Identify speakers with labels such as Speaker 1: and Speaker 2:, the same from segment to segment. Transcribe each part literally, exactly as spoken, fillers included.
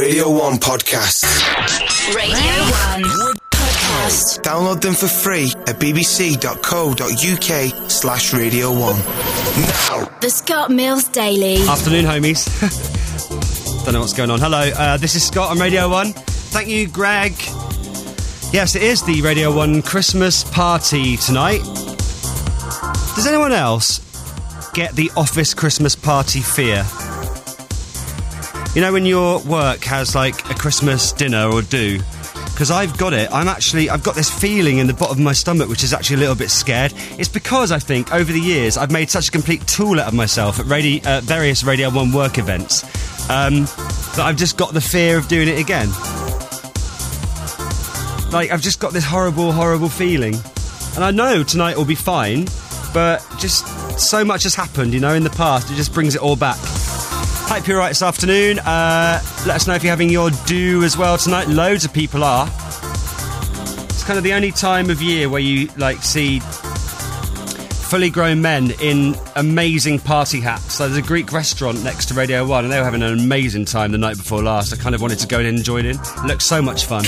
Speaker 1: Radio one podcasts.
Speaker 2: Radio one podcasts.
Speaker 1: Download them for free at bbc.co.uk slash Radio one. Now.
Speaker 2: The Scott Mills Daily.
Speaker 3: Afternoon, homies. Don't know what's going on. Hello, uh, this is Scott on Radio one. Thank you, Greg. Yes, it is the Radio one Christmas party tonight. Does anyone else get the office Christmas party fear? You know when your work has like a Christmas dinner or do? Because I've got it. I'm actually, I've got this feeling in the bottom of my stomach which is actually a little bit scared. It's because I think over the years I've made such a complete tool out of myself at radio, uh, various Radio one work events um, that I've just got the fear of doing it again. Like, I've just got this horrible, horrible feeling. And I know tonight will be fine, but just so much has happened, you know, in the past. It just brings it all back. Hope you're right this afternoon. Uh, let us know if you're having your do as well tonight. Loads of people are. It's kind of the only time of year where you, like, see fully grown men in amazing party hats. So there's a Greek restaurant next to Radio one, and they were having an amazing time the night before last. I kind of wanted to go in and join in. It looked so much fun.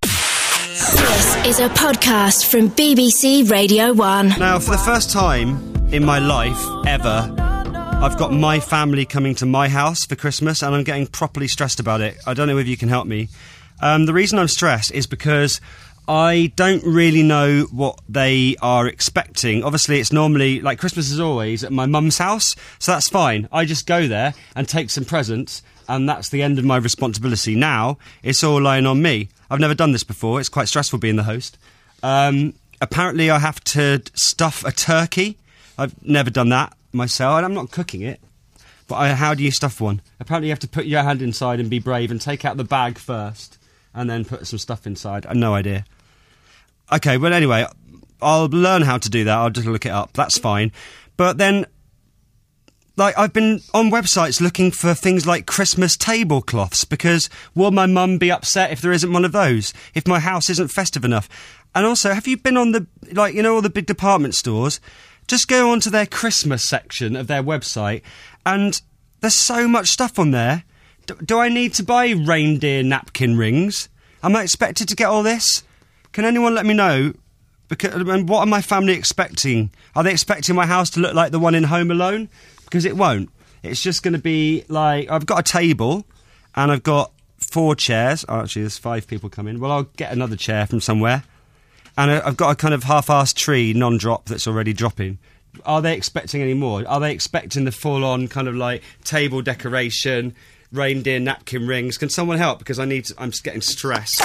Speaker 2: This is a podcast from B B C Radio one.
Speaker 3: Now, for the first time in my life, ever, I've got my family coming to my house for Christmas, and I'm getting properly stressed about it. I don't know if you can help me. Um, the reason I'm stressed is because I don't really know what they are expecting. Obviously, it's normally, like, Christmas is always at my mum's house, so that's fine. I just go there and take some presents, and that's the end of my responsibility. Now, it's all lying on me. I've never done this before. It's quite stressful being the host. Um, apparently, I have to stuff a turkey. I've never done that myself, and I'm not cooking it. But I, how do you stuff one? Apparently, you have to put your hand inside and be brave and take out the bag first, and then put some stuff inside. I have no idea. Okay, well, anyway, I'll learn how to do that. I'll just look it up. That's fine. But then, like, I've been on websites looking for things like Christmas tablecloths, because will my mum be upset if there isn't one of those? If my house isn't festive enough? And also, have you been on the, like, you know, all the big department stores? Just go onto their Christmas section of their website, and there's so much stuff on there. D- do I need to buy reindeer napkin rings? Am I expected to get all this? Can anyone let me know? Because, and what are my family expecting? Are they expecting my house to look like the one in Home Alone? Because it won't. It's just going to be like, I've got a table and I've got four chairs. Oh, actually, there's five people coming. Well, I'll get another chair from somewhere. And I've got a kind of half-assed tree, non-drop, that's already dropping. Are they expecting any more? Are they expecting the full-on kind of like table decoration, reindeer napkin rings? Can someone help? Because I need to, I'm just getting stressed.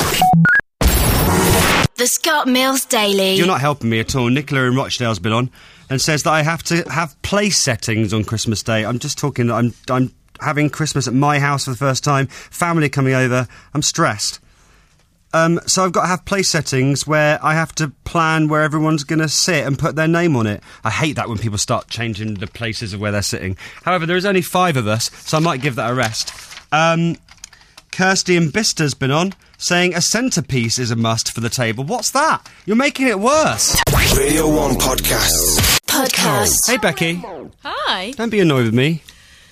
Speaker 2: The Scott Mills Daily.
Speaker 3: You're not helping me at all. Nicola in Rochdale's been on and says that I have to have place settings on Christmas Day. I'm just talking, I'm, I'm having Christmas at my house for the first time, family coming over, I'm stressed. Um, so I've got to have place settings where I have to plan where everyone's going to sit and put their name on it. I hate that when people start changing the places of where they're sitting. However, there is only five of us, so I might give that a rest. Um, Kirsty in Bista's been on, saying a centrepiece is a must for the table. What's that? You're making it worse.
Speaker 1: Radio one podcasts.
Speaker 2: Podcast.
Speaker 3: Hey, Becky.
Speaker 4: Hi.
Speaker 3: Don't be annoyed with me.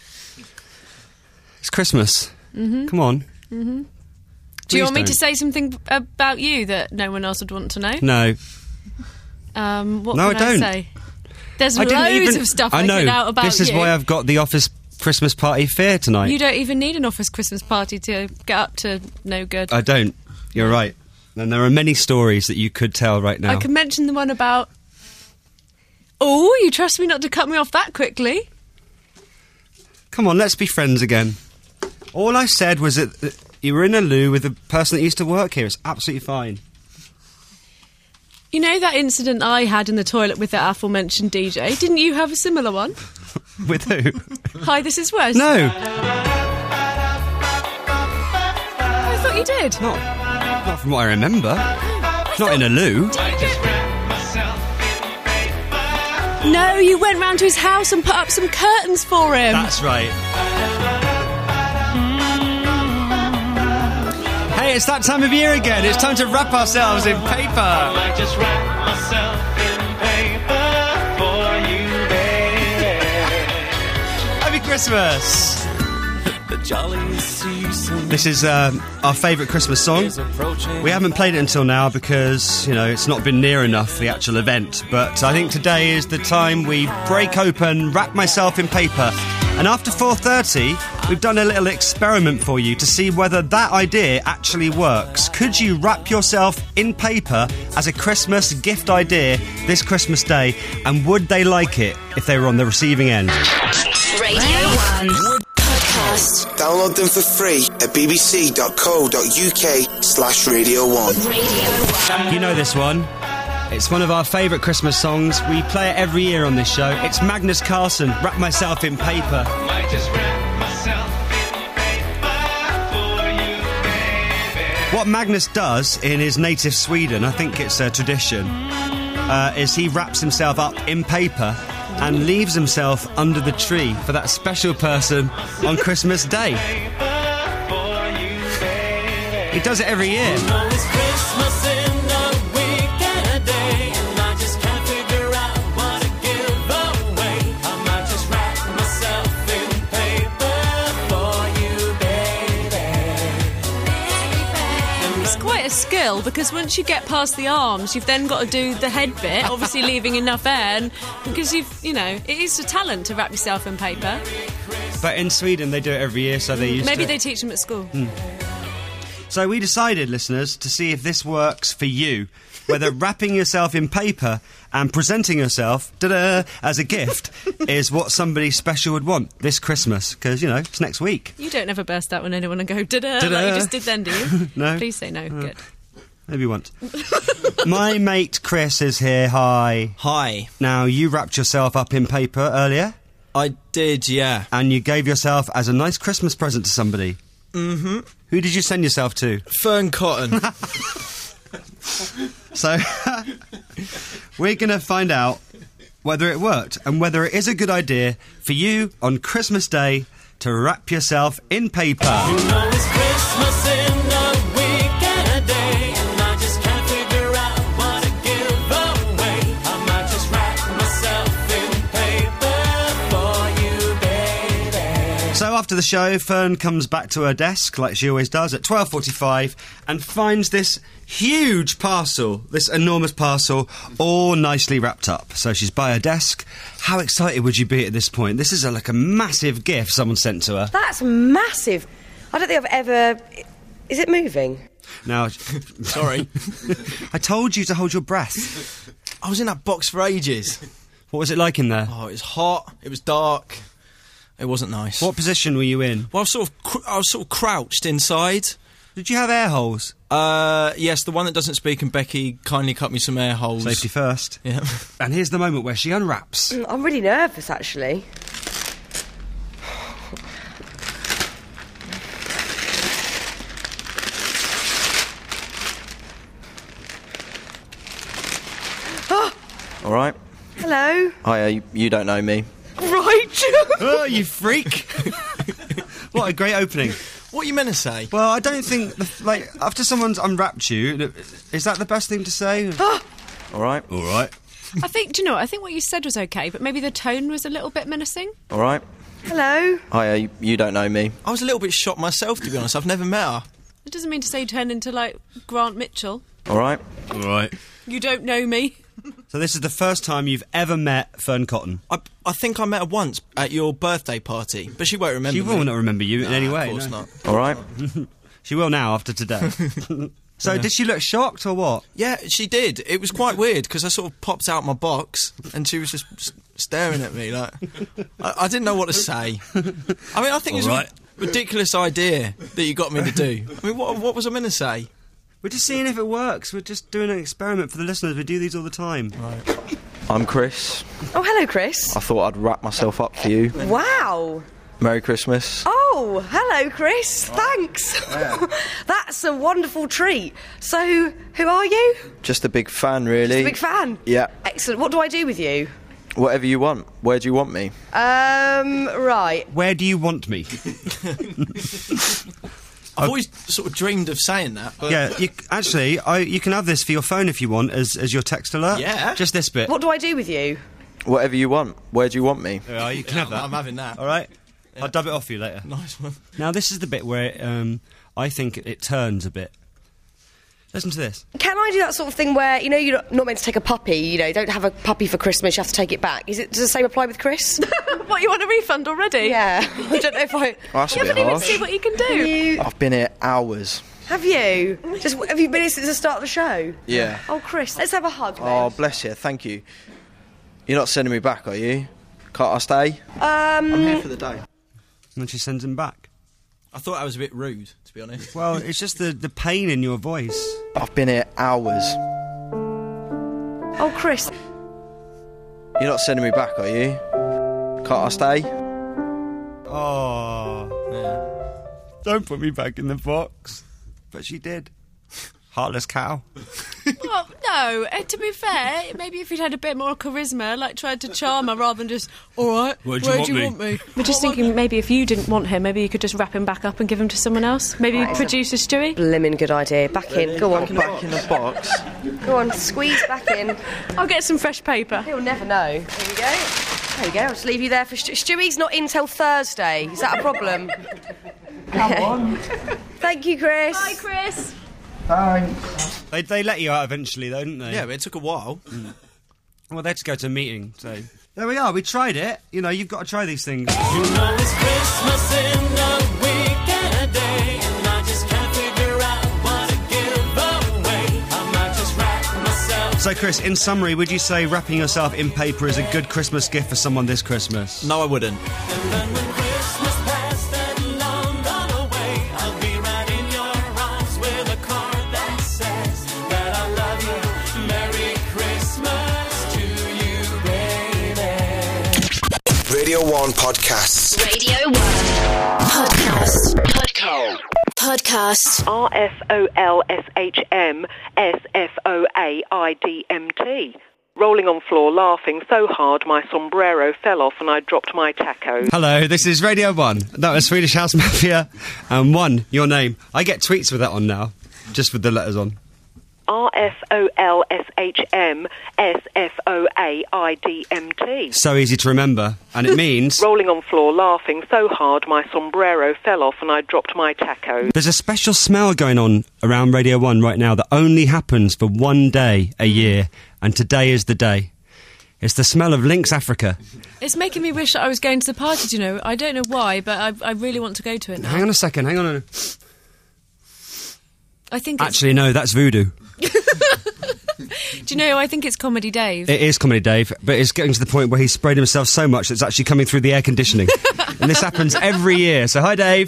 Speaker 3: It's Christmas.
Speaker 4: Mm-hmm.
Speaker 3: Come on.
Speaker 4: Mm-hmm. Do you want me
Speaker 3: don't.
Speaker 4: to say something about you that no one else would want to know?
Speaker 3: No.
Speaker 4: Um, what
Speaker 3: no,
Speaker 4: can
Speaker 3: I don't.
Speaker 4: I say? There's
Speaker 3: I
Speaker 4: loads
Speaker 3: even,
Speaker 4: of stuff
Speaker 3: I
Speaker 4: I
Speaker 3: know.
Speaker 4: get out about you.
Speaker 3: This is why I've got the office Christmas party fear tonight.
Speaker 4: You don't even need an office Christmas party to get up to no good.
Speaker 3: I don't. You're right. And there are many stories that you could tell right now.
Speaker 4: I can mention the one about... Oh, you trust me not to cut me off that quickly?
Speaker 3: Come on, let's be friends again. All I said was that you were in a loo with a person that used to work here. It's absolutely fine.
Speaker 4: You know that incident I had in the toilet with the aforementioned D J? Didn't you have a similar one?
Speaker 3: With who?
Speaker 4: Hi, this is Wes.
Speaker 3: No.
Speaker 4: I thought you did.
Speaker 3: Not, not from what I remember.
Speaker 4: I
Speaker 3: not in a loo.
Speaker 4: No, you went round to his house and put up some curtains for him.
Speaker 3: That's right. Hey, it's that time of year again. It's time to wrap ourselves in paper. I might just wrap myself in paper for you, baby. Happy Christmas.
Speaker 5: The jolly season
Speaker 3: This is um, our favourite Christmas song. We haven't played it until now because, you know, it's not been near enough the actual event. But I think today is the time we break open, wrap myself in paper. And after four thirty, we've done a little experiment for you to see whether that idea actually works. Could you wrap yourself in paper as a Christmas gift idea this Christmas Day? And would they like it if they were on the receiving end?
Speaker 2: Radio one Podcast.
Speaker 1: Download them for free at bbc.co.uk slash Radio one.
Speaker 2: Radio one.
Speaker 3: You know this one. It's one of our favourite Christmas songs. We play it every year on this show. It's Magnus Carlsen, Wrap Myself in Paper.
Speaker 5: Might just wrap myself in paper for you, baby.
Speaker 3: What Magnus does in his native Sweden, I think it's a tradition, uh, is he wraps himself up in paper and leaves himself under the tree for that special person on Christmas Day. He does it every year.
Speaker 4: Skill, because once you get past the arms, you've then got to do the head bit, obviously leaving enough air, and because you've, you know, it is a talent to wrap yourself in paper.
Speaker 3: But in Sweden they do it every year, so they used
Speaker 4: Maybe
Speaker 3: to.
Speaker 4: they teach them at school.
Speaker 3: Hmm. So we decided, listeners, to see if this works for you, whether wrapping yourself in paper and presenting yourself da-da, as a gift is what somebody special would want this Christmas, because, you know, it's next week.
Speaker 4: You don't ever burst out when anyone and go da-da,
Speaker 3: Da-da.
Speaker 4: like you just did then, do you?
Speaker 3: No.
Speaker 4: Please say no.
Speaker 3: Uh,
Speaker 4: Good.
Speaker 3: Maybe once. My mate Chris is here. Hi.
Speaker 6: Hi.
Speaker 3: Now, you wrapped yourself up in paper earlier,
Speaker 6: I did, yeah.
Speaker 3: and you gave yourself as a nice Christmas present to somebody.
Speaker 6: Mm-hmm.
Speaker 3: Who did you send yourself to?
Speaker 6: Fern Cotton.
Speaker 3: So, we're going to find out whether it worked and whether it is a good idea for you on Christmas Day to wrap yourself in paper.
Speaker 5: You know it's Christmas in a week and a day, and I just can't figure out what to give away. I might just wrap myself in paper for you, baby.
Speaker 3: So after the show, Fern comes back to her desk, like she always does, at twelve forty-five, and finds this huge parcel, this enormous parcel, all nicely wrapped up. So she's by her desk. How excited would you be at this point? This is a, like a massive gift someone sent to her.
Speaker 7: That's massive. I don't think I've ever... Is it moving?
Speaker 3: Now,
Speaker 6: Sorry.
Speaker 3: I told you to hold your breath.
Speaker 6: I was in that box for ages.
Speaker 3: What was it like in there?
Speaker 6: Oh, it was hot. It was dark. It wasn't nice.
Speaker 3: What position were you in?
Speaker 6: Well, I was sort of, cr- I was sort of crouched inside.
Speaker 3: Did you have air holes?
Speaker 6: Uh, yes, the one that doesn't speak, and Becky kindly cut me some air holes.
Speaker 3: Safety first.
Speaker 6: Yeah.
Speaker 3: And here's the moment where she unwraps.
Speaker 7: Mm, I'm really nervous, actually.
Speaker 8: All right.
Speaker 7: Hello.
Speaker 8: Hi, uh, you, you don't know me.
Speaker 7: Right.
Speaker 3: Oh, you freak! What a great opening.
Speaker 6: What are you meant to say?
Speaker 3: Well, I don't think, the, like, after someone's unwrapped you, is that the best thing to say?
Speaker 8: All right.
Speaker 3: All right.
Speaker 4: I think, do you know what? I think what you said was okay, but maybe the tone was a little bit menacing.
Speaker 8: All right.
Speaker 7: Hello.
Speaker 8: Hi, uh, you, you don't know me.
Speaker 6: I was a little bit shocked myself, to be honest. I've never met her.
Speaker 4: It doesn't mean to say you turn into, like, Grant Mitchell.
Speaker 8: All right.
Speaker 3: All right.
Speaker 4: You don't know me.
Speaker 3: So this is the first time you've ever met Fern Cotton.
Speaker 6: I, I think I met her once at your birthday party, but she won't remember
Speaker 3: She will
Speaker 6: me.
Speaker 3: not remember you in
Speaker 6: Nah,
Speaker 3: any way.
Speaker 6: Of course
Speaker 3: no.
Speaker 6: not.
Speaker 8: All right.
Speaker 3: She will now after today. So did she look shocked or what?
Speaker 6: Yeah, she did. It was quite weird because I sort of popped out my box and she was just s- staring at me like I, I didn't know what to say. I mean, I think it's
Speaker 3: All
Speaker 6: a
Speaker 3: right.
Speaker 6: ridiculous idea that you got me to do. I mean, what, what was I meant to say?
Speaker 3: We're just seeing if it works. We're just doing an experiment for the listeners. We do these all the time.
Speaker 6: Right.
Speaker 8: I'm Chris.
Speaker 7: Oh, hello, Chris.
Speaker 8: I thought I'd wrap myself up for you.
Speaker 7: Wow.
Speaker 8: Merry Christmas.
Speaker 7: Oh, hello, Chris. Thanks. That's a wonderful treat. So, who are you?
Speaker 8: Just a big fan, really.
Speaker 7: Just a big fan.
Speaker 8: Yeah.
Speaker 7: Excellent. What do I do with you?
Speaker 8: Whatever you want. Where do you want me?
Speaker 7: Um, right.
Speaker 3: Where do you want me?
Speaker 6: I've always sort of dreamed of saying that. But
Speaker 3: Yeah, you, actually, I, you can have this for your phone if you want as, as your text alert.
Speaker 6: Yeah.
Speaker 3: Just this bit.
Speaker 7: What do I do with you?
Speaker 8: Whatever you want. Where do you want me?
Speaker 3: Yeah, you can
Speaker 6: Yeah,
Speaker 3: have that.
Speaker 6: I'm having that.
Speaker 3: All right. I'll dub it off you later.
Speaker 6: Nice one.
Speaker 3: Now, this is the bit where um, I think it, it turns a bit. Listen to this.
Speaker 7: Can I do that sort of thing where, you know, you're not- not meant to take a puppy, you know, don't have a puppy for Christmas, you have to take it back. Is it, does the same apply with Chris?
Speaker 4: What, you want a refund already?
Speaker 7: Yeah. I don't know if I...
Speaker 8: Oh, that's a
Speaker 4: You
Speaker 8: bit
Speaker 4: haven't even
Speaker 8: harsh.
Speaker 4: seen what you can do.
Speaker 7: You,
Speaker 8: I've been here hours.
Speaker 7: have you? Just Have you been here since the start of the show?
Speaker 8: Yeah.
Speaker 7: Oh, Chris, let's have a hug then.
Speaker 8: Oh, bless you. Thank you. You're not sending me back, are you? Can't I stay?
Speaker 7: Um,
Speaker 8: I'm here for the day.
Speaker 3: And then she sends him back.
Speaker 6: I thought I was a bit rude, to be honest.
Speaker 3: Well, it's just the, the pain in your voice.
Speaker 8: I've been here hours.
Speaker 7: oh, Chris.
Speaker 8: You're not sending me back, are you? Can't I stay?
Speaker 3: Oh,
Speaker 6: Yeah.
Speaker 3: don't put me back in the box. But she did. Heartless cow.
Speaker 4: Well, no, uh, to be fair, maybe if you'd had a bit more charisma, like tried to charm her rather than just, all right,
Speaker 3: Where'd you
Speaker 4: where
Speaker 3: want
Speaker 4: do you
Speaker 3: me?"
Speaker 4: want me? We're just thinking maybe if you didn't want him, maybe you could just wrap him back up and give him to someone else. Maybe producer Stewie.
Speaker 7: Blimmin' good idea. Back in. Go on.
Speaker 8: Back in the box.
Speaker 7: Go on, squeeze back in.
Speaker 4: I'll get some fresh paper.
Speaker 7: He'll never know. Here we go. There you go. I'll just leave you there for Stu- Stewie's not in till Thursday. Is that a problem? Come on. Thank you, Chris.
Speaker 4: Bye, Chris.
Speaker 3: They, they let you out eventually, though, didn't they?
Speaker 6: Yeah, but it took a while.
Speaker 3: Well, they had to go to a meeting, so... There we are, we tried it. You know, you've got to try these things.
Speaker 5: You know it's Christmas in a week and a day, and I just can't figure out what to give away. I might just wrap myself.
Speaker 3: So, Chris, in summary, would you say wrapping yourself in paper is a good Christmas gift for someone this Christmas?
Speaker 6: No, I wouldn't.
Speaker 5: And then when Christmas passed and long gone away, I'll be right in your arms with a card that says that I love you. Merry Christmas to you, baby.
Speaker 1: Radio one Podcasts.
Speaker 2: Radio one. Podcast. Podcast. Podcast.
Speaker 9: R S O L S H M S F O A I D M T. Rolling on floor laughing so hard my sombrero fell off and I dropped my taco.
Speaker 3: Hello, this is Radio one. That was Swedish House Mafia. And one, your name. I get tweets with that on now, just with the letters on.
Speaker 9: R S O L S H M S F O A I D M T.
Speaker 3: So easy to remember. And it means...
Speaker 9: Rolling on floor laughing so hard my sombrero fell off and I dropped my taco.
Speaker 3: There's a special smell going on around Radio one right now that only happens for one day a year, and today is the day. It's the smell of Lynx Africa.
Speaker 4: It's making me wish that I was going to the party, do you know? I don't know why, but I, I really want to go to it now.
Speaker 3: Hang on a second, hang on a...
Speaker 4: I think it's...
Speaker 3: Actually, no, that's voodoo.
Speaker 4: Do you know, I think it's Comedy Dave.
Speaker 3: It is Comedy Dave, but it's getting to the point where he's sprayed himself so much that it's actually coming through the air conditioning. And this happens every year. So, hi, Dave.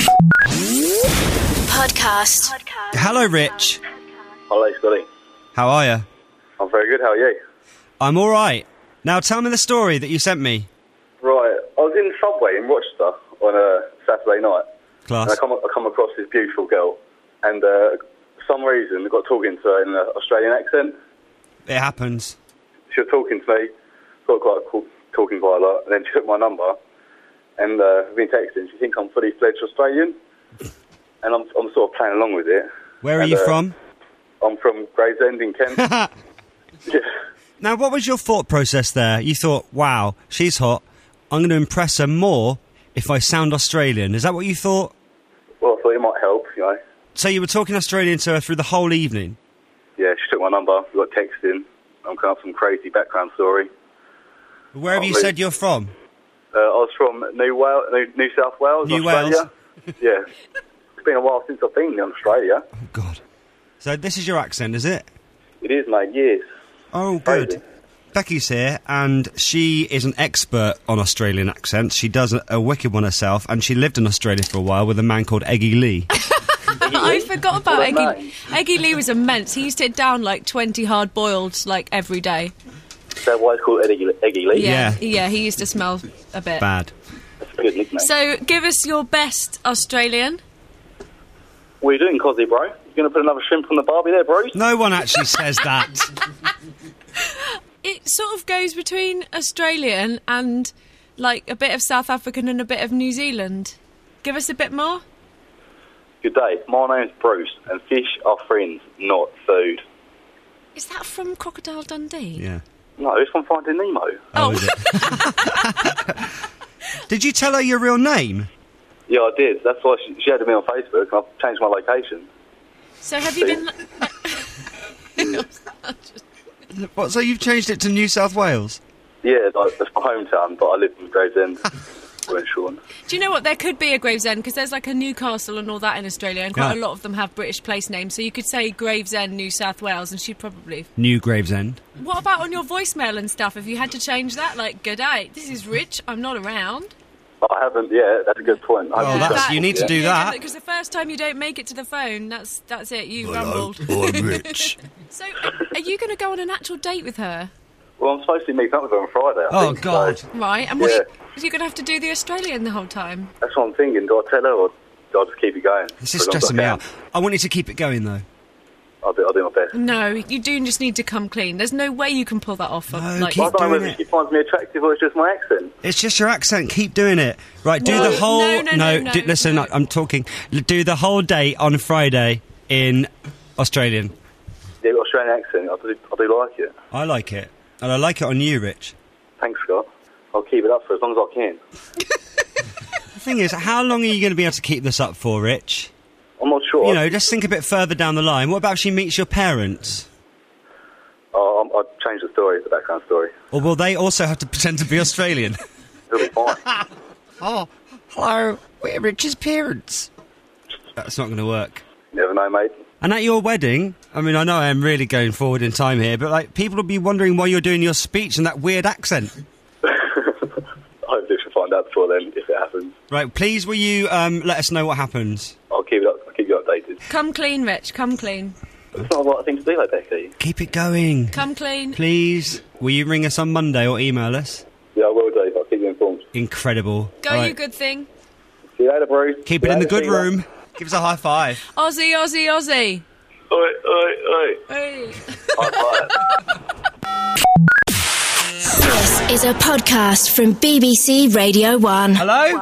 Speaker 2: Podcast.
Speaker 3: Hello, Rich.
Speaker 10: Hello, Scotty.
Speaker 3: How are you?
Speaker 10: I'm very good. How are you?
Speaker 3: I'm all right. Now, tell me the story that you sent me.
Speaker 10: Right. I was in Subway in Rochester on a Saturday night.
Speaker 3: Class.
Speaker 10: And I come, I come across this beautiful girl. And uh, for some reason, I got talking to her in an Australian accent.
Speaker 3: It happens.
Speaker 10: She was talking to me, got quite cool, talking quite a lot. And then she took my number. And uh, we've been texting. She thinks I'm fully fledged Australian. And I'm, I'm sort of playing along with it.
Speaker 3: Where are
Speaker 10: and,
Speaker 3: you
Speaker 10: uh,
Speaker 3: from?
Speaker 10: I'm from Gravesend in Kent. Yeah.
Speaker 3: Now, what was your thought process there? You thought, wow, she's hot. I'm going to impress her more if I sound Australian. Is that what you thought?
Speaker 10: Well, I thought it might help, you know.
Speaker 3: So you were talking Australian to her through the whole evening?
Speaker 10: Yeah, she took my number. We got texting. I'm coming up with some crazy background story.
Speaker 3: Where have
Speaker 10: Oh,
Speaker 3: you
Speaker 10: really?
Speaker 3: said you're from?
Speaker 10: Uh, I was from New, Wales, New, New South Wales,
Speaker 3: New
Speaker 10: Australia. Yeah. It's been a while since I've been in Australia.
Speaker 3: Oh, God. So this is your accent, is it?
Speaker 10: It is, mate, yes.
Speaker 3: Oh, good.
Speaker 10: Crazy.
Speaker 3: Becky's here, and she is an expert on Australian accents. She does a, a wicked one herself, and she lived in Australia for a while with a man called Eggy Lee.
Speaker 4: I forgot about
Speaker 10: What a
Speaker 4: Eggy.
Speaker 10: name.
Speaker 4: Eggy Lee was immense. He used to hit down like twenty hard-boiled, like, every day.
Speaker 10: Is that why it's called Eggy, Eggy Lee?
Speaker 3: Yeah.
Speaker 4: Yeah, he used to smell a bit.
Speaker 3: Bad.
Speaker 10: That's a good nickname.
Speaker 4: So, give us your best Australian.
Speaker 10: What are you doing, Cosy, bro? You going to put another shrimp on the barbie there, bro?
Speaker 3: No one actually says that.
Speaker 4: It sort of goes between Australian and, like, a bit of South African and a bit of New Zealand. Give us a bit more.
Speaker 10: Good day. My name's Bruce, and fish are friends, not food.
Speaker 4: Is that from Crocodile Dundee?
Speaker 3: Yeah.
Speaker 10: No, it's from Finding Nemo.
Speaker 3: Oh, is it? Did you tell her your real name?
Speaker 10: Yeah, I did. That's why she, she added me on Facebook, and I've changed my location.
Speaker 4: So have you been...
Speaker 3: What, so you've changed it to New South Wales?
Speaker 10: Yeah, like, that's my hometown, but I live in Gravesend. We're in Sean.
Speaker 4: Do you know what? There could be a Gravesend, because there's like a Newcastle and all that in Australia, and quite
Speaker 3: Yeah.
Speaker 4: a lot of them have British place names. So you could say Gravesend, New South Wales, and she'd probably...
Speaker 3: New Gravesend.
Speaker 4: What about on your voicemail and stuff? Have you had to change that? Like, g'day, this is Rich, I'm not around.
Speaker 10: I haven't, yeah, that's a good point. I
Speaker 3: Oh,
Speaker 10: haven't
Speaker 3: that's-
Speaker 10: done-
Speaker 3: you need to
Speaker 10: yeah.
Speaker 3: do that.
Speaker 4: Because the first time you don't make it to the phone, that's that's it, you
Speaker 3: Hello,
Speaker 4: rumbled.
Speaker 3: I'm Rich.
Speaker 4: So, are you going to go on an actual date with her?
Speaker 10: Well, I'm supposed to be meeting up with her on Friday, I
Speaker 3: Oh,
Speaker 10: think,
Speaker 3: God.
Speaker 10: so
Speaker 4: Right, and what
Speaker 10: Yeah.
Speaker 4: are you going to have to do the Australian the whole time?
Speaker 10: that's what I'm thinking. Do I tell her, or do I just keep it going?
Speaker 3: This is
Speaker 10: For as long as
Speaker 3: stressing
Speaker 10: I
Speaker 3: me
Speaker 10: can?
Speaker 3: out. I want you to keep it going, though.
Speaker 10: I'll do, I'll do my best.
Speaker 4: No, you do just need to come clean. There's no way you can pull that off.
Speaker 3: No,
Speaker 4: like,
Speaker 3: keep
Speaker 10: I don't know
Speaker 3: doing
Speaker 10: whether
Speaker 3: it.
Speaker 10: she finds me attractive or it's just my accent.
Speaker 3: It's just your accent. Keep doing it. Right, do
Speaker 4: No,
Speaker 3: the whole...
Speaker 4: no, no, no, no,
Speaker 3: do, listen,
Speaker 4: no.
Speaker 3: I'm talking. L- Do the whole date on Friday in Australian.
Speaker 10: Yeah, got Australian accent. I do, I do like it.
Speaker 3: I like it. And I like it on you, Rich.
Speaker 10: Thanks, Scott. I'll keep it up for as long as I can.
Speaker 3: The thing is, how long are you going to be able to keep this up for, Rich?
Speaker 10: I'm not sure.
Speaker 3: You know, just think a bit further down the line. What about if she meets your parents?
Speaker 10: Oh, I'm, I'll change the story, the background story.
Speaker 3: Or will they also have to pretend to be Australian?
Speaker 10: It'll be fine.
Speaker 3: Oh, hello, we're Rich's parents. That's not going to work.
Speaker 10: Never know, mate.
Speaker 3: And at your wedding, I mean, I know I am really going forward in time here, but like people will be wondering why you're doing your speech in that weird accent.
Speaker 10: Hopefully she'll find out before then, if it happens.
Speaker 3: Right, please will you um, let us know what happens?
Speaker 10: I'll keep it up. I'll keep you updated.
Speaker 4: come clean, Rich, come clean.
Speaker 10: It's not a lot of things to do, like Becky.
Speaker 3: Keep it going.
Speaker 4: Come clean.
Speaker 3: Please, will you ring us on Monday or email us?
Speaker 10: Yeah, I will do. I'll keep you informed.
Speaker 3: Incredible.
Speaker 4: Go,
Speaker 3: All
Speaker 4: you
Speaker 3: right.
Speaker 4: good thing.
Speaker 10: See you later, bro.
Speaker 3: Keep
Speaker 10: See
Speaker 3: it in
Speaker 10: you
Speaker 3: the good
Speaker 10: later,
Speaker 3: room. Give us a high five.
Speaker 4: Aussie, Aussie, Aussie.
Speaker 10: Oi, oi, oi.
Speaker 4: Hey.
Speaker 10: High five.
Speaker 2: This is a podcast from B B C Radio one.
Speaker 3: Hello?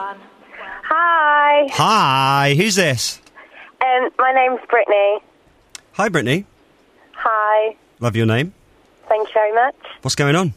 Speaker 11: Hi,
Speaker 3: Hi, who's this?
Speaker 11: um, my name's Brittany.
Speaker 3: Hi, Brittany.
Speaker 11: Hi,
Speaker 3: Love your name.
Speaker 11: thank you very much.
Speaker 3: What's going on?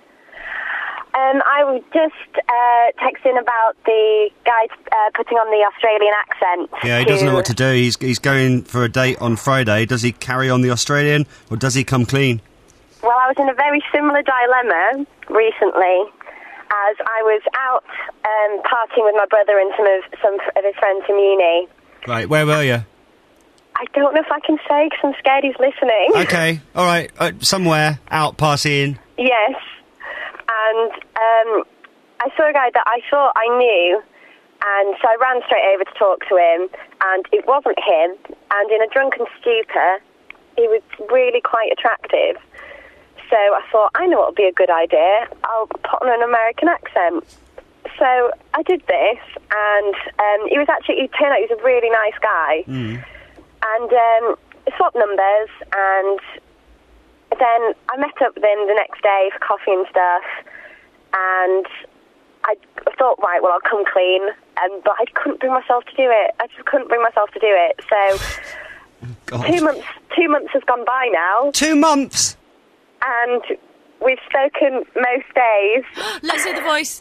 Speaker 11: Um, I was just uh, texting about the guy uh, putting on the Australian accent.
Speaker 3: Yeah, he doesn't know what to do. He's he's going for a date on Friday. Does he carry on the Australian or does he come clean?
Speaker 11: Well, I was in a very similar dilemma recently, as I was out um, partying with my brother and some of some of his friends from uni.
Speaker 3: Right, where were you?
Speaker 11: I don't know if I can say because I'm scared he's listening.
Speaker 3: Okay, all right, uh, somewhere out partying.
Speaker 11: Yes. And um, I saw a guy that I thought I knew, and so I ran straight over to talk to him, and it wasn't him. And in a drunken stupor, he was really quite attractive. So I thought, I know what would be a good idea. I'll put on an American accent. So I did this, and um, he was actually, he turned out he was a really nice guy.
Speaker 3: Mm.
Speaker 11: And um, swapped numbers, and then I met up with him the next day for coffee and stuff, and I thought, right, well, I'll come clean, and but I couldn't bring myself to do it. I just couldn't bring myself to do it. So
Speaker 3: God.
Speaker 11: two months, two months has gone by now,
Speaker 3: Two months.
Speaker 11: and we've spoken most days.
Speaker 4: Let's hear the voice.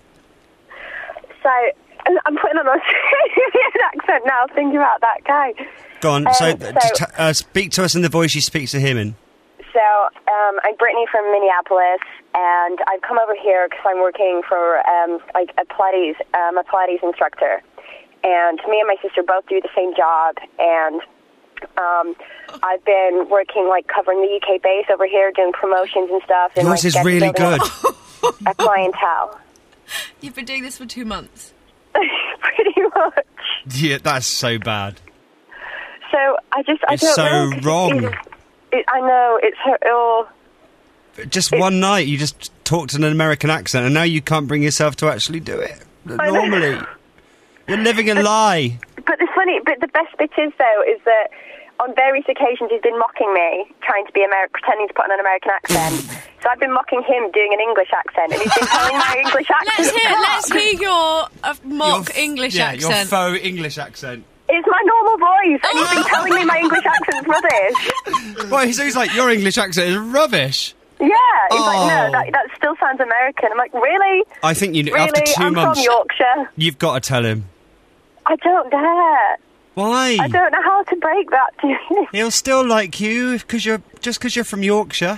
Speaker 11: So and I'm putting on an Australian accent now, thinking about that guy.
Speaker 3: Go on.
Speaker 11: Um,
Speaker 3: so,
Speaker 11: so-
Speaker 3: uh, just, uh, speak to us in the voice you speak to him in.
Speaker 11: So, um, I'm Brittany from Minneapolis, and I've come over here because I'm working for, um, like, a Pilates, um, a Pilates instructor. And me and my sister both do the same job, and um, I've been working, like, covering the U K base over here, doing promotions and stuff. And,
Speaker 3: Yours
Speaker 11: like,
Speaker 3: is
Speaker 11: getting-
Speaker 3: really
Speaker 11: building
Speaker 3: good.
Speaker 11: up a clientele.
Speaker 4: You've been doing this for two months.
Speaker 11: Pretty much.
Speaker 3: Yeah, that's so bad.
Speaker 11: So, I just, I
Speaker 3: It's
Speaker 11: don't
Speaker 3: so
Speaker 11: know. 'cause
Speaker 3: wrong.
Speaker 11: It, it, I know, it's her, oh...
Speaker 3: Just one night, you just talked in an American accent, and now you can't bring yourself to actually do it.
Speaker 11: I know.
Speaker 3: Normally, you're living a lie.
Speaker 11: But the funny, but the best bit is though, is that on various occasions he's been mocking me, trying to be American, pretending to put on an American accent. So I've been mocking him doing an English accent, and he's been telling my English accent.
Speaker 4: Let's hear, let's hear your uh, mock
Speaker 3: Your-
Speaker 4: English
Speaker 3: yeah,
Speaker 4: accent.
Speaker 3: your faux English accent.
Speaker 11: It's my normal voice, and he's been telling me my English accent's rubbish.
Speaker 3: Well, so he's like, your English accent is rubbish.
Speaker 11: Yeah, he's
Speaker 3: Oh.
Speaker 11: like, no, that, that still sounds American. I'm like, really?
Speaker 3: I think you
Speaker 11: Really?
Speaker 3: after two
Speaker 11: I'm
Speaker 3: months,
Speaker 11: from Yorkshire.
Speaker 3: you've got to tell him.
Speaker 11: I don't dare.
Speaker 3: Why?
Speaker 11: I don't know how to break that to you.
Speaker 3: He'll still like you because you're just because you're from Yorkshire.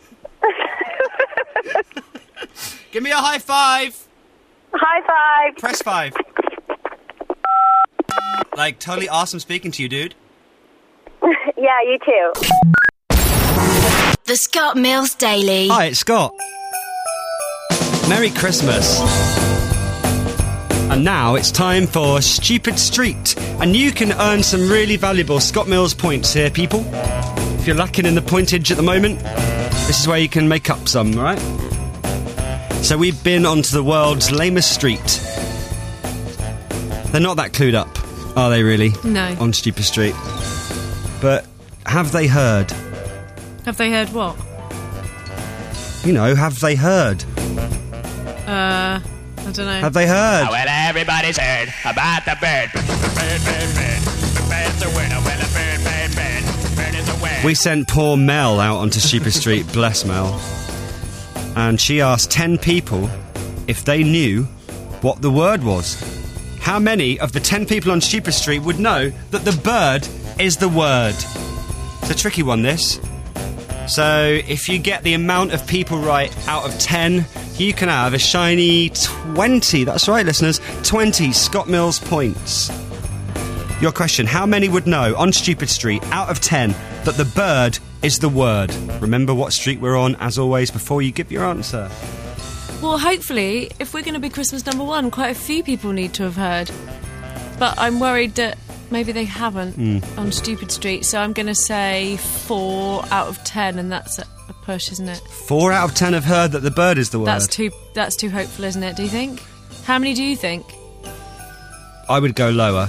Speaker 3: Give me a high five.
Speaker 11: High five.
Speaker 3: Press five. Like, totally awesome speaking to you, dude.
Speaker 11: Yeah, you too.
Speaker 2: The Scott Mills Daily.
Speaker 3: Hi, it's Scott. Merry Christmas. And now it's time for Stupid Street. And you can earn some really valuable Scott Mills points here, people. If you're lacking in the pointage at the moment, this is where you can make up some, alright? So we've been onto the world's lamest street. They're not that clued up, are they really?
Speaker 4: No.
Speaker 3: On Stupid Street. But have they heard?
Speaker 4: Have they heard what?
Speaker 3: You know, have they heard?
Speaker 4: Uh, I don't know.
Speaker 3: Have they heard?
Speaker 5: Well, everybody's heard about the bird. Bird, bird, bird. The bird's a winner. Well, a bird, bird, bird. Bird is a winner.
Speaker 3: We sent poor Mel out onto Stupid Street, bless Mel. And she asked ten people if they knew what the word was. How many of the ten people on Stupid Street would know that the bird is the word? It's a tricky one, this. So, if you get the amount of people right out of ten, you can have a shiny twenty. That's right, listeners. twenty Scott Mills points. Your question, how many would know on Stupid Street, out of ten, that the bird is the word? Remember what street we're on, as always, before you give your answer.
Speaker 4: Well, hopefully, if we're going to be Christmas number one, quite a few people need to have heard. But I'm worried that maybe they haven't
Speaker 3: Mm.
Speaker 4: on Stupid Street, so I'm going to say four out of ten, and that's a, a push, isn't it?
Speaker 3: Four out of ten have heard that the bird is the word.
Speaker 4: That's too. That's too hopeful, isn't it? Do you think? How many do you think?
Speaker 3: I would go lower.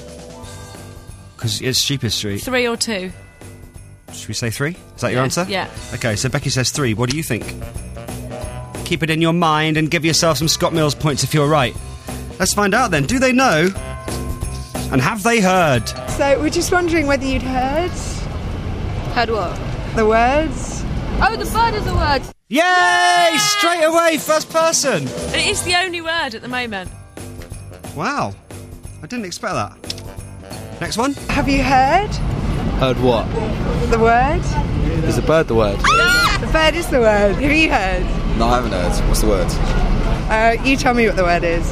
Speaker 3: Because it's Stupid Street.
Speaker 4: Three or two?
Speaker 3: Should we say three? Is that your
Speaker 4: Yeah,
Speaker 3: answer?
Speaker 4: yeah.
Speaker 3: Okay, so Becky says three. What do you think? Keep it in your mind and give yourself some Scott Mills points if you're right. Let's find out then. Do they know? And have they heard?
Speaker 12: So we're just wondering whether you'd heard.
Speaker 13: Heard what?
Speaker 12: The words.
Speaker 13: Oh, the bird is a word.
Speaker 3: Yay! Straight away, first person.
Speaker 4: And it is the only word at the moment.
Speaker 3: Wow. I didn't expect that. Next one.
Speaker 12: Have you heard
Speaker 14: Heard what?
Speaker 12: the word?
Speaker 14: Is the bird the word?
Speaker 12: The bird is the word. Have you heard?
Speaker 14: No, I haven't heard. What's the word?
Speaker 12: Uh, you tell me what the word is.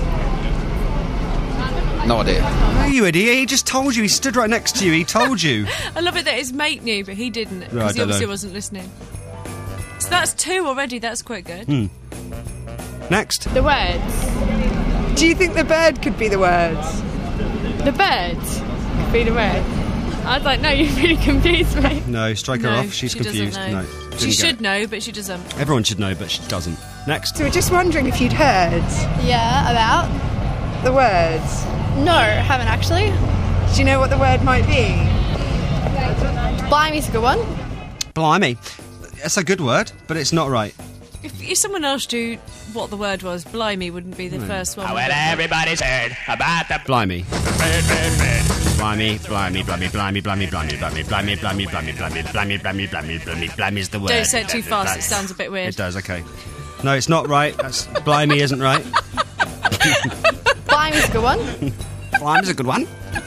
Speaker 14: No idea.
Speaker 3: No, you idiot. He just told you. He stood right next to you. He told you.
Speaker 4: I love it that his mate knew, but he didn't, because
Speaker 3: No, I
Speaker 4: he
Speaker 3: don't
Speaker 4: obviously
Speaker 3: know.
Speaker 4: wasn't listening. So that's two already. That's quite good.
Speaker 3: Hmm. Next.
Speaker 13: The words.
Speaker 12: Do you think the bird could be the words?
Speaker 13: The bird could be the word. I was like, no, you really confused me.
Speaker 3: No, strike her
Speaker 4: No,
Speaker 3: off. She's
Speaker 4: she
Speaker 3: confused.
Speaker 4: doesn't know.
Speaker 3: No.
Speaker 4: She
Speaker 3: didn't get
Speaker 4: should
Speaker 3: it.
Speaker 4: know, but she doesn't.
Speaker 3: Everyone should know, but she doesn't. Next.
Speaker 12: So we're just wondering if you'd heard
Speaker 13: Yeah, about?
Speaker 12: the words.
Speaker 13: No, haven't actually.
Speaker 12: Do you know what the word might be?
Speaker 13: Blime's a good one.
Speaker 3: Blimey. That's a good word, but it's not right.
Speaker 4: If, if someone asked you what the word was, blimey wouldn't be the
Speaker 3: No.
Speaker 4: first one.
Speaker 5: Well,
Speaker 4: would it?
Speaker 5: everybody's heard about the
Speaker 3: Blimey.
Speaker 5: bird, bird, bird.
Speaker 3: Blimey, blimey, blimey, blimey, blimey, blimey, blimey, blimey, blimey, blimey, blimey, blimey, blimey, blimey, blimey, blimey's the word.
Speaker 4: Don't say it too fast, it sounds a bit weird.
Speaker 3: It does, okay. No, it's not right. That's blimey isn't right.
Speaker 13: Blime's a good one.
Speaker 3: Blimey's a good one.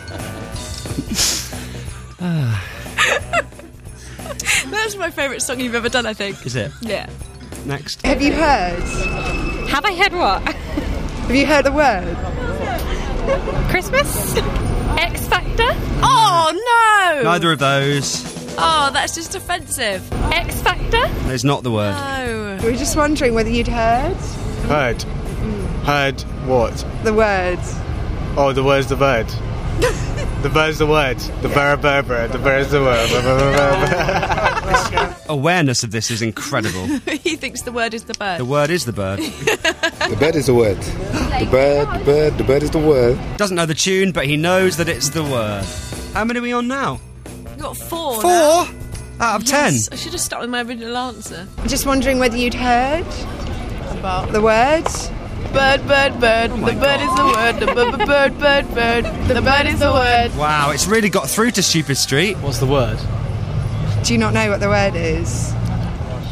Speaker 4: That's my favourite song you've ever done, I think.
Speaker 3: Is it?
Speaker 4: Yeah.
Speaker 3: Next.
Speaker 12: Have you heard?
Speaker 13: Have I heard what?
Speaker 12: Have you heard the word?
Speaker 13: Christmas? X Factor?
Speaker 4: Oh, no!
Speaker 3: Neither of those.
Speaker 4: Oh, that's just offensive.
Speaker 13: X Factor?
Speaker 3: It's not the word.
Speaker 4: No.
Speaker 12: We're just wondering whether you'd heard
Speaker 15: Heard. Heard what?
Speaker 12: the words.
Speaker 15: Oh, the word's the bird. The bird's the word. The bird, bird, bird. The bird's the word. Bird, bird, bird, bird.
Speaker 3: Awareness of this is incredible.
Speaker 4: He thinks the word is the bird.
Speaker 3: The word is the bird.
Speaker 16: The bird is the word. The bird, the bird, the bird is the word.
Speaker 3: Doesn't know the tune, but he knows that it's the word. How many are we on now?
Speaker 4: We've got four.
Speaker 3: Four?
Speaker 4: now.
Speaker 3: Out of
Speaker 4: Yes,
Speaker 3: ten?
Speaker 4: I should have stuck with my original answer.
Speaker 12: Just wondering whether you'd heard
Speaker 13: About
Speaker 12: the words.
Speaker 13: bird, bird, bird.
Speaker 3: Oh my
Speaker 13: the bird
Speaker 3: God.
Speaker 13: is the word. The bird, bird, bird, bird. The bird is the word.
Speaker 3: Wow, it's really got through to Stupid Street.
Speaker 14: What's the word?
Speaker 12: Do you not know what the word is?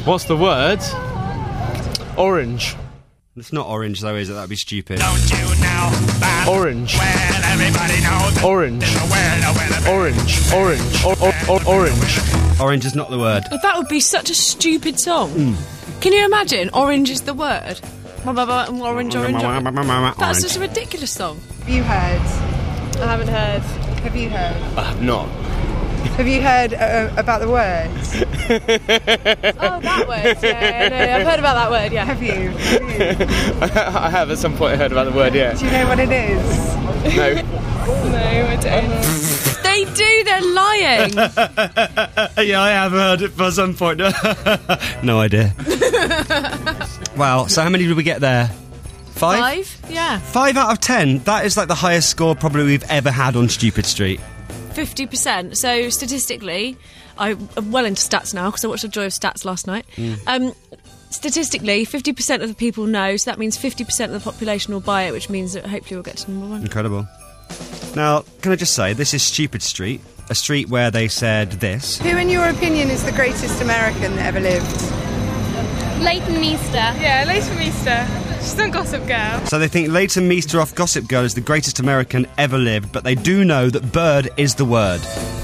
Speaker 15: What's the word? Orange.
Speaker 3: It's not orange though, is it? That'd be stupid.
Speaker 15: Orange. Orange. Orange. Orange. Or, or, or, orange.
Speaker 3: Orange is not the word.
Speaker 4: That would be such a stupid song.
Speaker 3: Mm.
Speaker 4: Can you imagine? Orange is the word. Orange, orange, orange. That's just a ridiculous song.
Speaker 12: Have you heard?
Speaker 13: I haven't heard.
Speaker 12: Have you heard?
Speaker 15: I have not.
Speaker 12: Have you heard uh, about the words?
Speaker 13: Oh, that word. Yeah, no, I've heard about that word. Yeah.
Speaker 12: Have you? Have you?
Speaker 15: I have at some point heard about the word, yeah.
Speaker 12: Do you know what it is?
Speaker 15: No.
Speaker 13: No, I don't.
Speaker 4: They do, they're lying.
Speaker 3: Yeah, I have heard it for some point. No idea. Wow, so how many did we get there? Five?
Speaker 4: Five? Yeah.
Speaker 3: Five out of ten. That is like the highest score probably we've ever had on Stupid Street.
Speaker 4: fifty percent. So statistically, I'm well into stats now because I watched The Joy of Stats last night.
Speaker 3: Mm.
Speaker 4: Um, statistically, fifty percent of the people know, so that means fifty percent of the population will buy it, which means that hopefully we'll get to number one.
Speaker 3: Incredible. Now, can I just say, this is Stupid Street, a street where they said this.
Speaker 12: Who, in your opinion, is the greatest American that ever lived?
Speaker 13: Leighton Meester. Yeah, Leighton Meester. She's on Gossip Girl.
Speaker 3: So they think Leighton Meester off Gossip Girl is the greatest American ever lived, but they do know that bird is the word.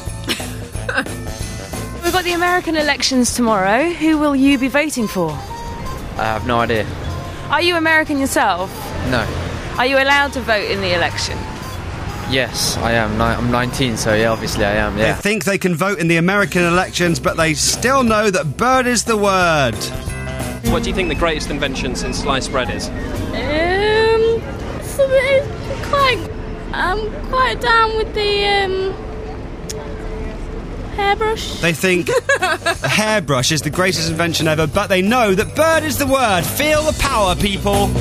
Speaker 17: We've got the American elections tomorrow. Who will you be voting for?
Speaker 14: I have no idea.
Speaker 17: Are you American yourself?
Speaker 14: No.
Speaker 17: Are you allowed to vote in the election?
Speaker 14: Yes, I am. Ni- I'm nineteen, so yeah, obviously I am, yeah.
Speaker 3: They think they can vote in the American elections, but they still know that bird is the word.
Speaker 18: What do you think the greatest invention since sliced bread is?
Speaker 13: Um, so it's quite, I'm quite down with the um, hairbrush.
Speaker 3: They think a hairbrush is the greatest invention ever, but they know that bird is the word. Feel the power, people.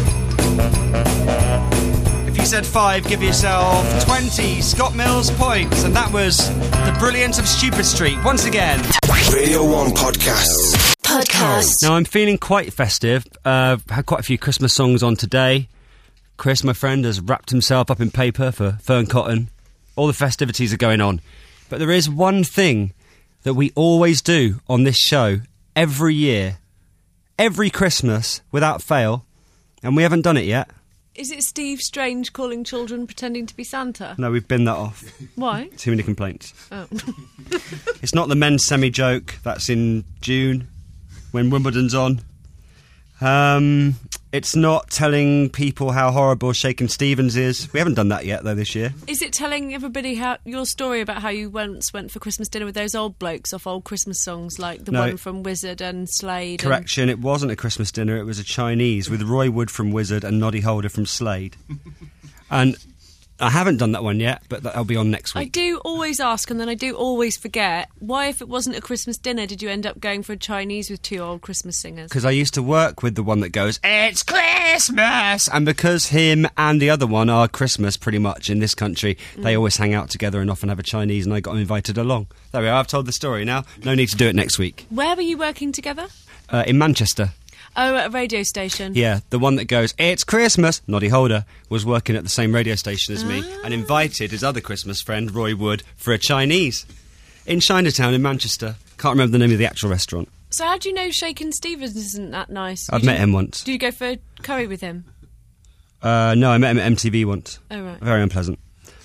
Speaker 3: If you said five, give yourself twenty Scott Mills points, and that was the brilliance of Stupid Street once again.
Speaker 1: Radio one Podcasts.
Speaker 2: Podcast.
Speaker 3: Now, I'm feeling quite festive. Uh, had quite a few Christmas songs on today. Chris, my friend, has wrapped himself up in paper for fern cotton. All the festivities are going on. But there is one thing that we always do on this show every year, every Christmas, without fail, and we haven't done it yet.
Speaker 4: Is it Steve Strange calling children pretending to be Santa?
Speaker 3: No, we've binned that off.
Speaker 4: Why?
Speaker 3: Too many complaints.
Speaker 4: Oh.
Speaker 3: It's not the men's semi-joke. That's in June, when Wimbledon's on. Um, it's not telling people how horrible Shakin' Stevens is. We haven't done that yet, though, this year.
Speaker 4: Is it telling everybody how your story about how you once went for Christmas dinner with those old blokes off old Christmas songs, like the
Speaker 3: No.
Speaker 4: one from Wizard and Slade?
Speaker 3: Correction, it wasn't a Christmas dinner, it was a Chinese with Roy Wood from Wizard and Noddy Holder from Slade. And I haven't done that one yet, but that'll be on next
Speaker 4: I
Speaker 3: week.
Speaker 4: do always ask, and then I do always forget, why, if it wasn't a Christmas dinner, did you end up going for a Chinese with two old Christmas singers?
Speaker 3: Because I used to work with the one that goes, "It's Christmas!" And because him and the other one are Christmas pretty much in this country, they
Speaker 4: Mm.
Speaker 3: always hang out together and often have a Chinese, and I got invited along. There we are, I've told the story now. No need to do it next week.
Speaker 4: Where were you working together?
Speaker 3: Uh, in Manchester.
Speaker 4: Oh, at a radio station.
Speaker 3: Yeah, the one that goes, "It's Christmas," Noddy Holder, was working at the same radio station as me and invited his other Christmas friend, Roy Wood, for a Chinese in Chinatown in Manchester. Can't remember the name of the actual restaurant.
Speaker 4: So how do you know Shakin' Stevens isn't that nice?
Speaker 3: I've
Speaker 4: Did
Speaker 3: met
Speaker 4: you-
Speaker 3: him once.
Speaker 4: Did you go for curry with him?
Speaker 3: Uh, no, I met him at M T V once.
Speaker 4: Oh, right.
Speaker 3: Very unpleasant.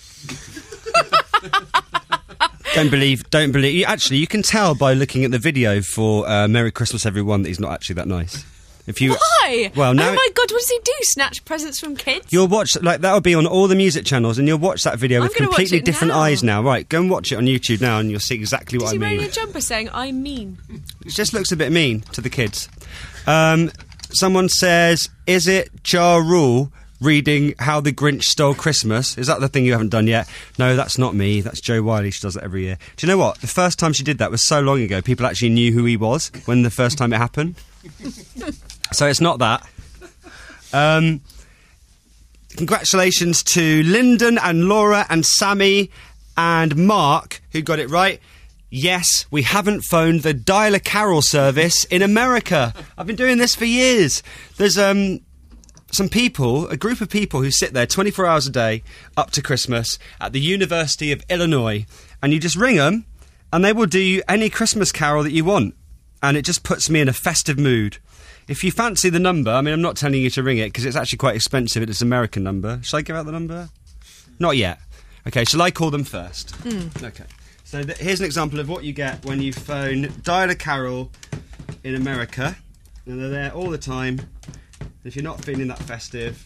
Speaker 3: Don't believe, don't believe. You, actually, you can tell by looking at the video for uh, Merry Christmas Everyone that he's not actually that nice. If you,
Speaker 4: Why?
Speaker 3: Well, now
Speaker 4: oh my God, what does he do? Snatch presents from kids?
Speaker 3: you'll watch, like, that'll be on all the music channels, and you'll watch that video
Speaker 4: I'm
Speaker 3: with
Speaker 4: gonna watch
Speaker 3: completely
Speaker 4: it
Speaker 3: different
Speaker 4: now.
Speaker 3: eyes now. Right, go and watch it on YouTube now, and you'll see exactly what
Speaker 4: Is
Speaker 3: I
Speaker 4: he
Speaker 3: mean.
Speaker 4: wearing a jumper saying, "I'm mean"?
Speaker 3: It just looks a bit mean to the kids. Um, someone says, "Is it Ja Rule reading How the Grinch Stole Christmas?" Is that the thing you haven't done yet? No, that's not me. That's Jo Wiley. She does it every year. Do you know what? The first time she did that was so long ago, people actually knew who he was when the first time it happened. So it's not that. Um, congratulations to Lyndon and Laura and Sammy and Mark, who got it right. Yes, we haven't phoned the Dial a Carol service in America. I've been doing this for years. There's um, some people, a group of people who sit there twenty-four hours a day up to Christmas at the University of Illinois, and you just ring them and they will do you any Christmas carol that you want. and it just puts me in a festive mood. If you fancy the number, I mean, I'm not telling you to ring it because it's actually quite expensive. It's an American number. Shall I give out the number? Not yet. Okay, shall I call them first?
Speaker 4: Mm.
Speaker 3: Okay. So th- here's an example of what you get when you phone Dial a Carol in America, and they're there all the time. If you're not feeling that festive...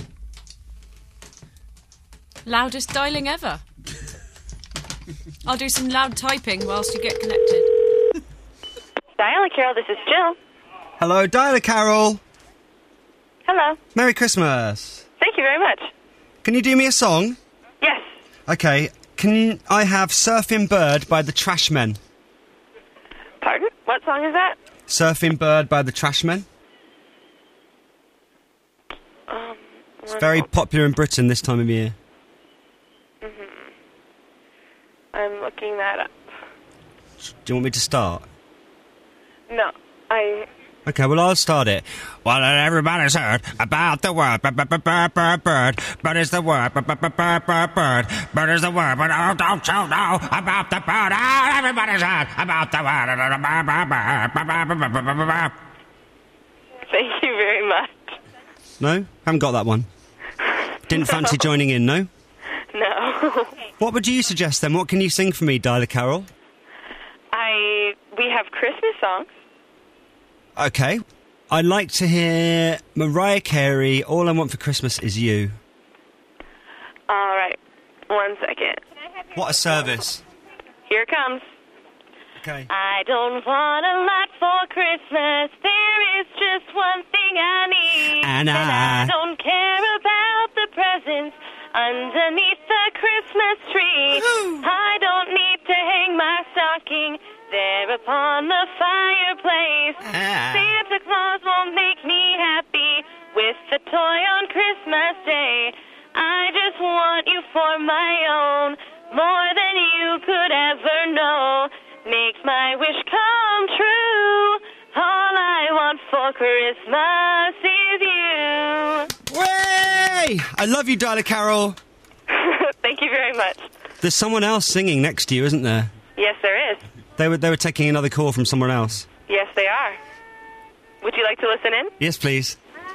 Speaker 4: Loudest dialing ever. I'll do some loud typing whilst you get connected.
Speaker 19: Dial a Carol, this is Jill.
Speaker 3: Hello, Dial a Carol.
Speaker 19: Hello.
Speaker 3: Merry Christmas.
Speaker 19: Thank you very much.
Speaker 3: Can you do me a song?
Speaker 19: Yes.
Speaker 3: Okay. Can I have Surfing Bird by the Trashmen?
Speaker 19: Pardon? What song is that?
Speaker 3: Surfing Bird by the Trashmen.
Speaker 19: Um,
Speaker 3: It's very popular in Britain this time of year.
Speaker 19: Mm-hmm. I'm looking that up.
Speaker 3: Do you want me to start?
Speaker 19: No, I...
Speaker 3: Okay, well, I'll start it. Well, everybody's heard about the word bird, bird, bird, bird, bird. Bird is the word bird, bird, bird, bird, bird, bird. Bird is the word, but oh, don't you know about the bird? Oh, everybody's heard about the word bird, bird, bird, bird, bird, bird, bird.
Speaker 19: Thank you very much.
Speaker 3: No? Haven't got that one. Didn't fancy joining in, no?
Speaker 19: No.
Speaker 3: What would you suggest then? What can you sing for me, Dial a Carol?
Speaker 19: I... We have Christmas songs.
Speaker 3: Okay. I'd like to hear Mariah Carey, All I Want for Christmas Is You.
Speaker 19: All right. One second.
Speaker 3: What a service.
Speaker 19: Here it comes.
Speaker 3: Okay.
Speaker 19: I don't want a lot for Christmas. There is just one thing I need.
Speaker 3: And I-
Speaker 19: I don't care about the presents underneath the Christmas tree. I don't need to hang my stocking there upon the fireplace.
Speaker 3: Ah.
Speaker 19: Santa Claus won't make me happy with a toy on Christmas Day. I just want you for my own, more than you could ever know. Makes my wish come true. All I want for Christmas is you.
Speaker 3: Way! I love you, Dial a Carol.
Speaker 19: Thank you very much.
Speaker 3: There's someone else singing next to you, isn't there?
Speaker 19: Yes, there is.
Speaker 3: They were they were taking another call from someone else.
Speaker 19: Yes, they are. Would you like to listen in?
Speaker 3: Yes, please.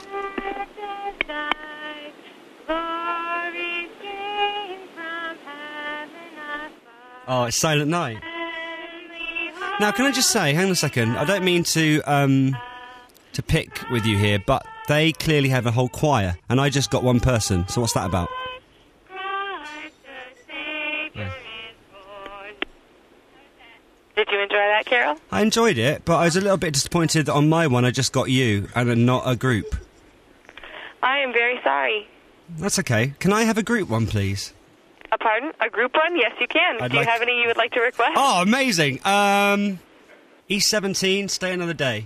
Speaker 3: Oh, it's Silent Night. Now, can I just say, hang on a second, I don't mean to um, to pick with you here, but they clearly have a whole choir, and I just got one person, so what's that about? Yeah.
Speaker 19: Did you enjoy that, Carol?
Speaker 3: I enjoyed it, but I was a little bit disappointed that on my one I just got you, and not a group.
Speaker 19: I am very sorry.
Speaker 3: That's okay. Can I have a group one, please?
Speaker 19: A pardon? A group one? Yes, you can.
Speaker 3: I'd
Speaker 19: Do you
Speaker 3: like-
Speaker 19: have any you would like to request?
Speaker 3: Oh, amazing! Um, E seventeen, Stay Another Day.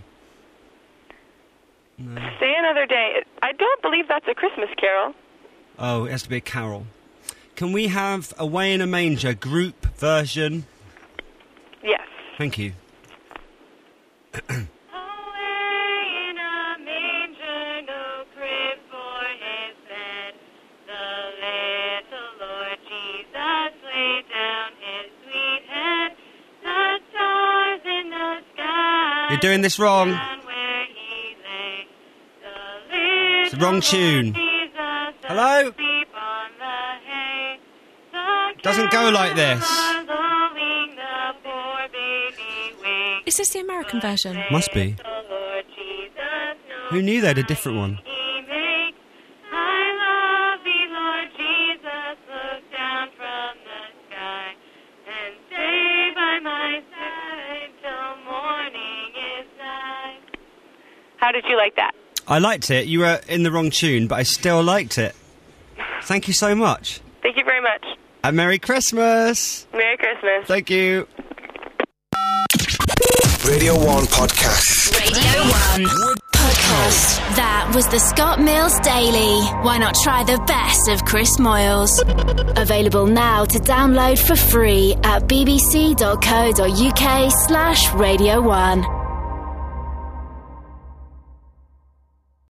Speaker 3: No.
Speaker 19: Stay another day. I don't believe that's a Christmas carol.
Speaker 3: Oh, it has to be a carol. Can we have Away in a Manger group version?
Speaker 19: Yes.
Speaker 3: Thank you. You're doing this wrong. It's the wrong tune. Hello? Doesn't go like this.
Speaker 4: Is this the American version?
Speaker 3: Must be. Who knew they had a different one?
Speaker 19: How did you like that?
Speaker 3: I liked it. You were in the wrong tune, but I still liked it. Thank you so much.
Speaker 19: Thank you very much.
Speaker 3: And Merry Christmas.
Speaker 19: Merry Christmas.
Speaker 3: Thank you.
Speaker 1: Radio one Podcast.
Speaker 2: Radio one Podcast. That was the Scott Mills Daily. Why not try the best of Chris Moyles? Available now to download for free at bbc.co.uk slash Radio one.